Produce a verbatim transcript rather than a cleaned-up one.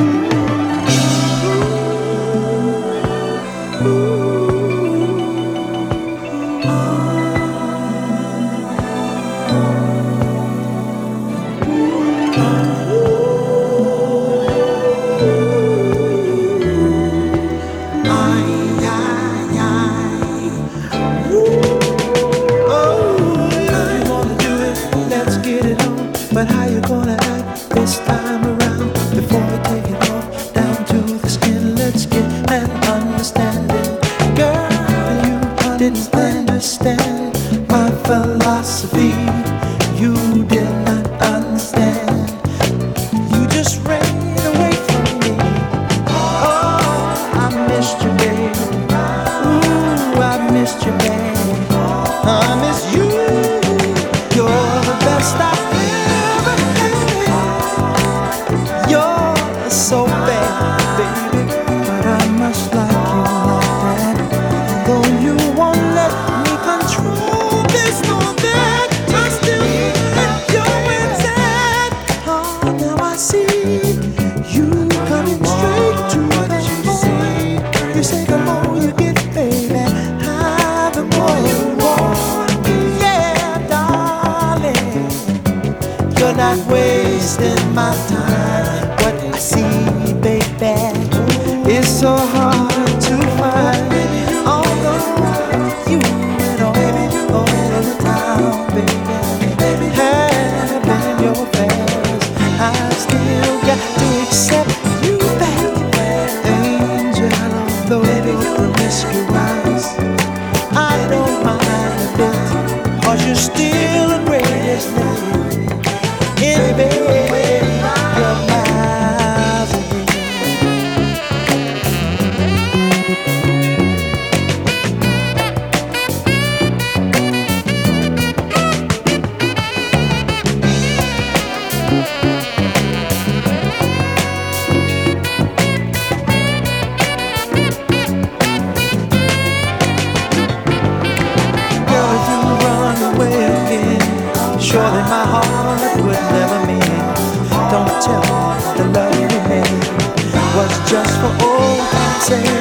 But how you gonna act this time around? Before we take it off down to the skin, let's get an understanding. Girl, you didn't understand my philosophy. You did not understand. You just ran away from me. Oh, I missed you, baby. Ooh, I missed you, baby. I miss you. You're the best I've so bad, baby, but I must like you like that. Though you won't let me control this or that, I still enjoy it. Oh, now I see you coming straight to the point. You say the more you get, baby, ah, the more you want. Yeah, darling, you're not wasting my time. What I see, baby, it's so hard to find. Although you and all over the town, baby, have been your best, I still got to accept you back. Angel, although you're promiscuous, I don't mind a bit, 'cause you're still the greatest thing in bed. Surely my heart would never mend. Don't tell me the love we made was just for old time's sake.